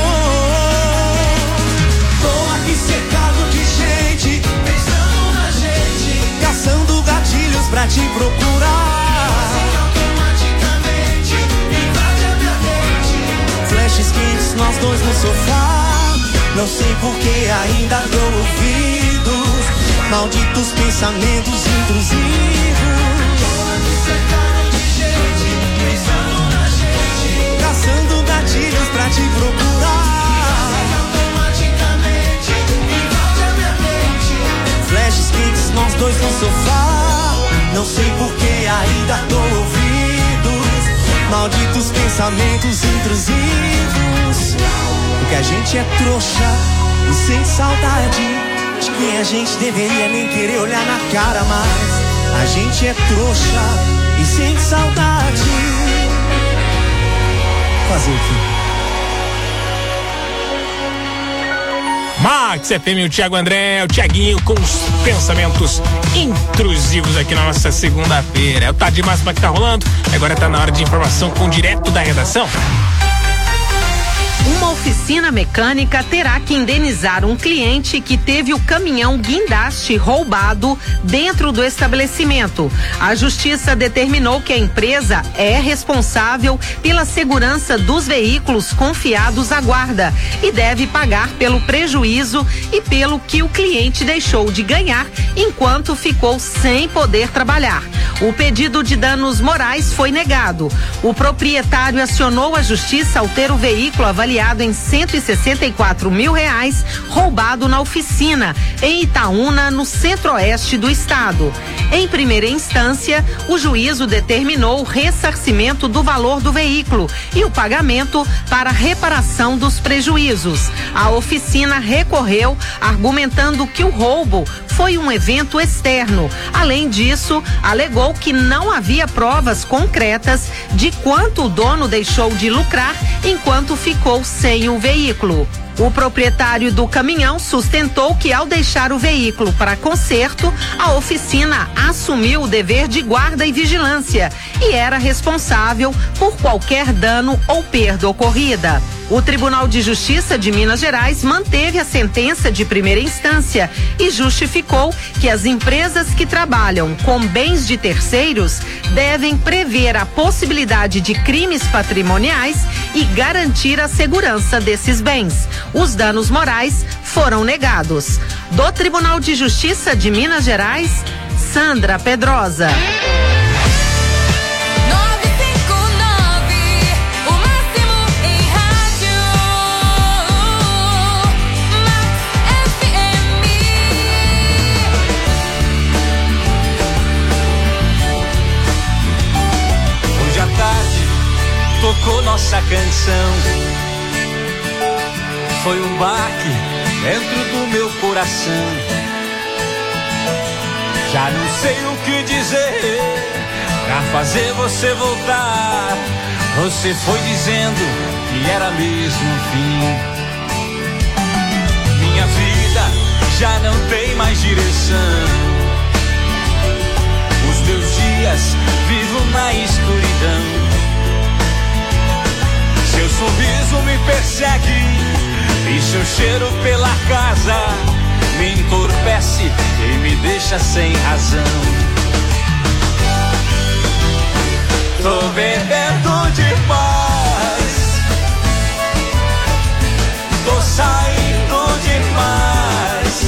Tô aqui cercado de gente, pensando na gente, caçando gatilhos pra te procurar. Automaticamente invade a minha mente, flashes quentes, nós dois no sofá. Não sei por que ainda dou ouvidos, malditos pensamentos intrusivos. Tô aqui cercado de gente, pensando na gente, caçando gatilhos pra te procurar. Flashes quentes, nós dois no sofá. Não sei por que ainda dou ouvidos, malditos pensamentos intrusivos. Porque a gente é trouxa e sem saudade de quem a gente deveria nem querer olhar na cara mais. A gente é trouxa e sem saudade. Fazer o quê? Max F M, o Thiago André, o Thiaguinho com os pensamentos intrusivos aqui na nossa segunda-feira. É o Tá de Máxima que tá rolando. Agora tá na hora de informação com direto da redação. Uma oficina mecânica terá que indenizar um cliente que teve o caminhão guindaste roubado dentro do estabelecimento. A justiça determinou que a empresa é responsável pela segurança dos veículos confiados à guarda e deve pagar pelo prejuízo e pelo que o cliente deixou de ganhar enquanto ficou sem poder trabalhar. O pedido de danos morais foi negado. O proprietário acionou a justiça ao ter o veículo avaliado em cento e sessenta e quatro mil reais roubado na oficina em Itaúna, no centro-oeste do estado. Em primeira instância, o juízo determinou o ressarcimento do valor do veículo e o pagamento para reparação dos prejuízos. A oficina recorreu, argumentando que o roubo foi um evento externo. Além disso, alegou que não havia provas concretas de quanto o dono deixou de lucrar enquanto ficou sem o veículo. O proprietário do caminhão sustentou que, ao deixar o veículo para conserto, a oficina assumiu o dever de guarda e vigilância e era responsável por qualquer dano ou perda ocorrida. O Tribunal de Justiça de Minas Gerais manteve a sentença de primeira instância e justificou que as empresas que trabalham com bens de terceiros devem prever a possibilidade de crimes patrimoniais e garantir a segurança desses bens. Os danos morais foram negados. Do Tribunal de Justiça de Minas Gerais, Sandra Pedrosa. Tocou nossa canção, foi um baque dentro do meu coração. Já não sei o que dizer pra fazer você voltar. Você foi dizendo que era mesmo o fim. Minha vida já não tem mais direção. Os meus dias vivo na escuridão. Seu sorriso me persegue e seu cheiro pela casa me entorpece e me deixa sem razão. Tô bebendo demais, tô saindo demais,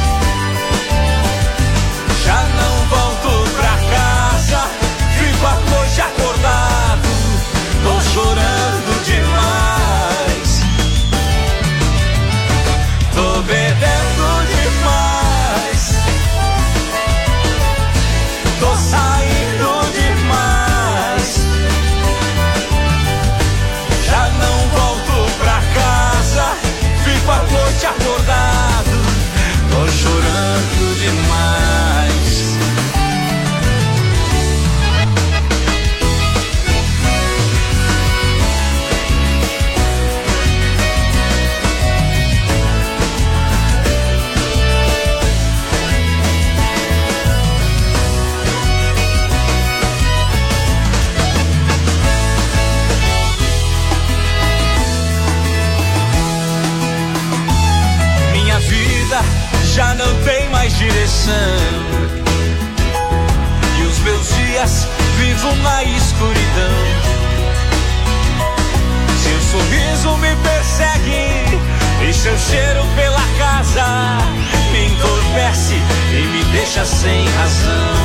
já não volto pra casa, fico à noite acordado, tô chorando demais, tô bebendo demais, tô saindo demais, já não volto pra casa, fico à noite acordado, tô chorando demais. Minha vida já não tem mais direção e os meus dias vivo na escuridão. Seu sorriso me persegue e seu cheiro pela casa me entorpece e me deixa sem razão.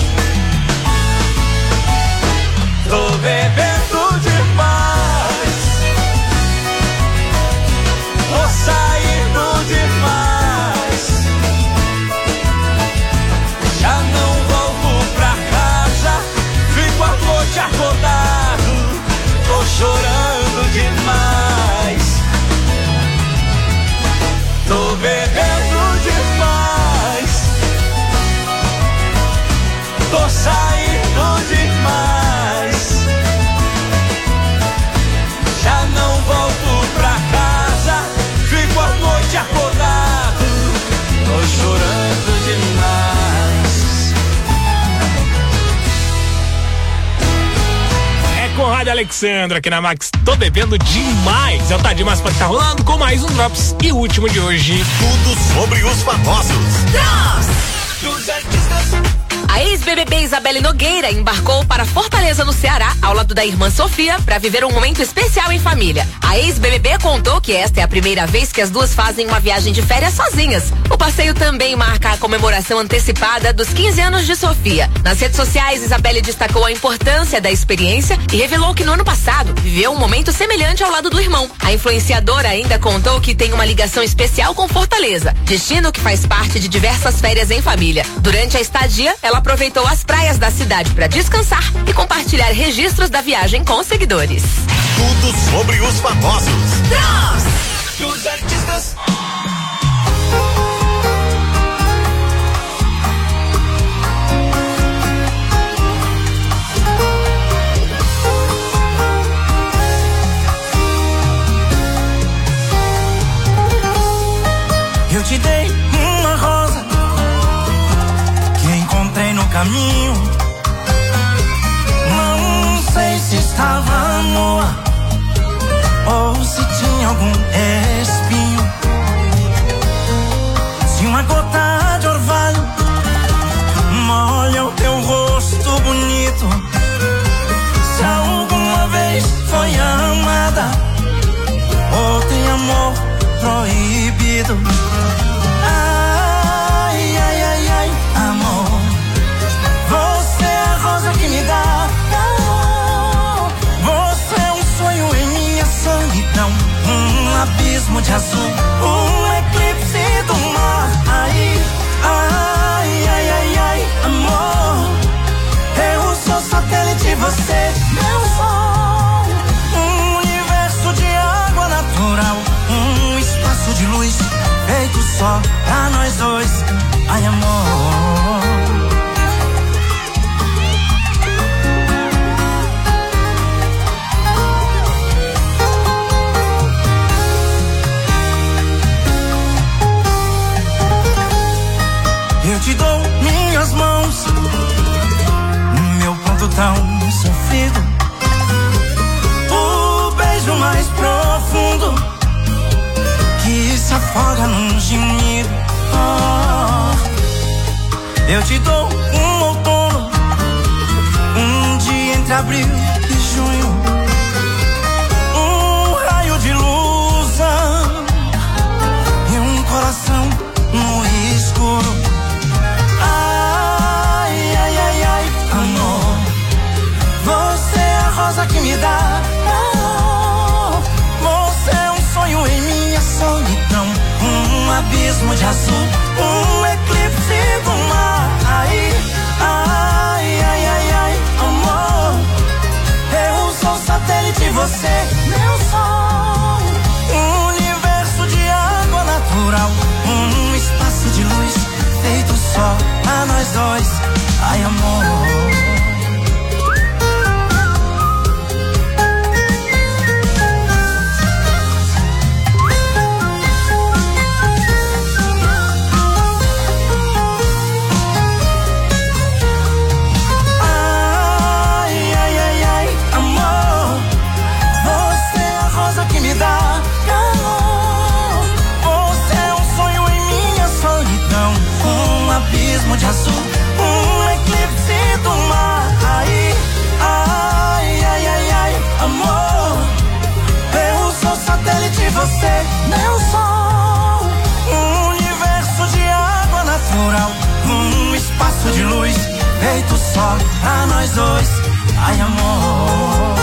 Tô bebendo demais, tô saindo demais, já não volto pra casa, fico à noite acordado, tô chorando demais, tô bebendo demais, tô saindo demais, já não volto pra casa, fico à noite acordado, tô chorando demais. É Conrado e Alexandra aqui na Max. Tô bebendo demais. É o Tá Demais pra tá rolando com mais um Drops e o último de hoje. Tudo sobre os famosos. Dos artistas. A ex-B B B Isabelle Nogueira embarcou para Fortaleza, no Ceará, ao lado da irmã Sofia, para viver um momento especial em família. A ex-B B B contou que esta é a primeira vez que as duas fazem uma viagem de férias sozinhas. O passeio também marca a comemoração antecipada dos quinze anos de Sofia. Nas redes sociais, Isabelle destacou a importância da experiência e revelou que no ano passado viveu um momento semelhante ao lado do irmão. A influenciadora ainda contou que tem uma ligação especial com Fortaleza, destino que faz parte de diversas férias em família. Durante a estadia, ela aproveitou as praias da cidade para descansar e compartilhar registros da viagem com os seguidores. Tudo sobre os famosos. Dos artistas. Eu te dei uma rosa que encontrei no caminho. Não sei se estava nua ou se tinha algum espinho. Se uma gota de orvalho molha o teu rosto bonito, se alguma vez foi amada ou tem amor proibido. Ai, ai, ai, ai, amor, você é a rosa que me dá calor. Você é um sonho em minha solidão, um abismo de azul, um eclipse do mar. Ai, ai, ai, ai, ai, amor, eu sou satélite, você meu sol, um universo de água natural, um espaço de luz tão sofrido, o beijo mais profundo que se afoga num gemido. Oh, eu te dou um outono, um dia entre abril e junho, um raio de luz e um coração no escuro. Ai, ai, ai, ai, amor, você é a rosa que me dá amor. Você é um sonho em minha solidão, um abismo de azul, um eclipse do mar. Ai, ai, ai, ai, ai, amor, eu sou satélite, você meu sol, um universo de água natural, um espaço de luz feito só a nós dois. Ai, amor. De azul, um eclipse do mar. Ai, ai, ai, ai, ai, amor, eu sou satélite, você meu sol, um universo de água natural, um espaço de luz feito só pra nós dois. Ai, amor.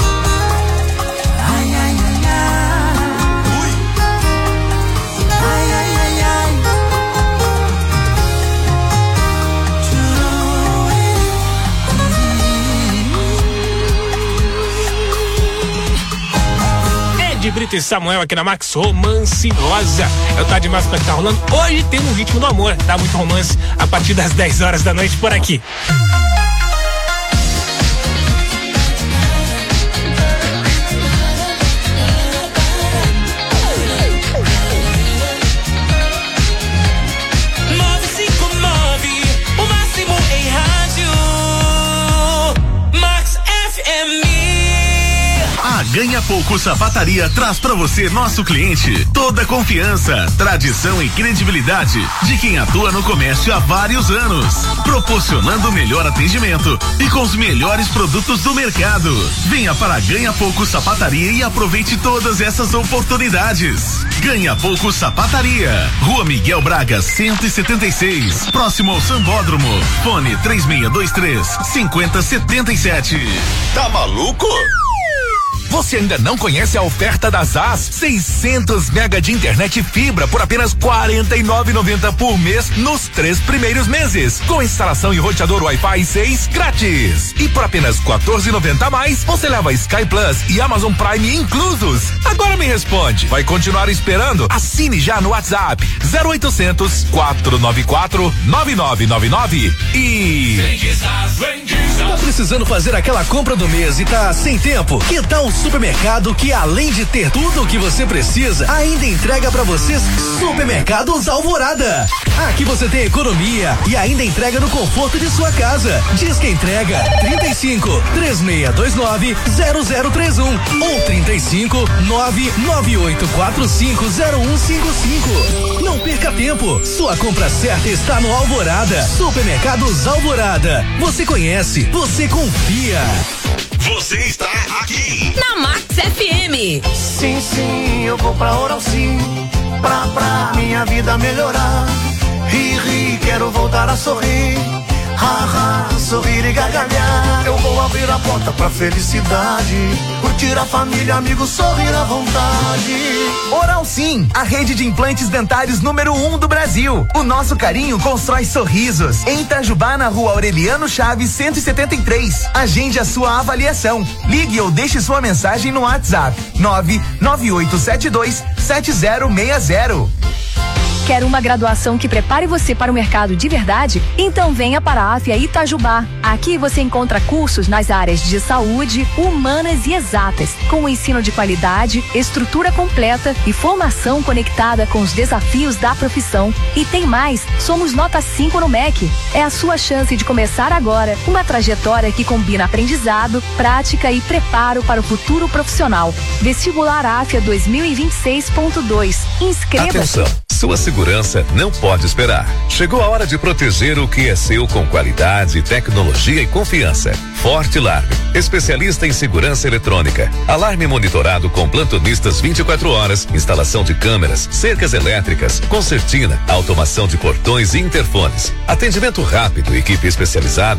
Ai, ai, ai, ai. Ui. Ai, ai, ai, ai. De Brito e Samuel aqui na Max Romance Rosa. É o Tá Demais pra que tá rolando. Hoje tem um ritmo do amor, tá muito romance a partir das dez horas da noite por aqui. Ganha Pouco Sapataria traz pra você, nosso cliente, toda a confiança, tradição e credibilidade de quem atua no comércio há vários anos, proporcionando o melhor atendimento e com os melhores produtos do mercado. Venha para Ganha Pouco Sapataria e aproveite todas essas oportunidades. Ganha Pouco Sapataria, Rua Miguel Braga cento e setenta e seis, próximo ao Sambódromo. Fone três seis dois três, cinco zero sete sete. Tá maluco? Você ainda não conhece a oferta da Zaz? seiscentos mega de internet fibra por apenas quarenta e nove reais e noventa centavos por mês nos três primeiros meses, com instalação e roteador Wi-Fi seis grátis. E por apenas quatorze reais e noventa centavos a mais, você leva Sky Plus e Amazon Prime inclusos. Agora me responde, vai continuar esperando? Assine já no WhatsApp zero oitocentos, quatrocentos e noventa e quatro, nove nove nove nove e... Tá precisando fazer aquela compra do mês e tá sem tempo? Que tal um supermercado que, além de ter tudo o que você precisa, ainda entrega pra vocês? Supermercados Alvorada. Aqui você tem economia e ainda entrega no conforto de sua casa. Diz que entrega trinta e cinco, três seis dois nove, zero zero três um ou trinta e cinco, nove nove oito quatro cinco zero um cinco cinco. Não perca tempo. Sua compra certa está no Alvorada. Supermercados Alvorada. Você conhece, você confia. Você está aqui na Max F M. Sim, sim, eu vou pra Oral Sim, pra, pra minha vida melhorar. Ri, ri, quero voltar a sorrir. Ha, ha, sorrir e gargalhar. Eu vou abrir a porta pra felicidade, curtir a família, amigos, sorrir à vontade. Oral Sim, a rede de implantes dentários número um do Brasil. O nosso carinho constrói sorrisos. Em Itajubá, na Rua Aureliano Chaves cento e setenta e três. Agende a sua avaliação. Ligue ou deixe sua mensagem no WhatsApp nove nove oito sete dois sete zero seis zero. Quer uma graduação que prepare você para o mercado de verdade? Então venha para a Afia Itajubá. Aqui você encontra cursos nas áreas de saúde, humanas e exatas, com o ensino de qualidade, estrutura completa e formação conectada com os desafios da profissão. E tem mais, somos nota cinco no M E C. É a sua chance de começar agora uma trajetória que combina aprendizado, prática e preparo para o futuro profissional. Vestibular Afia dois mil e vinte e seis ponto dois. Inscreva-se. Atenção, sua segurança não pode esperar. Chegou a hora de proteger o que é seu com qualidade, tecnologia e confiança. Forte Alarme, especialista em segurança eletrônica. Alarme monitorado com plantonistas vinte e quatro horas, instalação de câmeras, cercas elétricas, concertina, automação de portões e interfones. Atendimento rápido, equipe especializada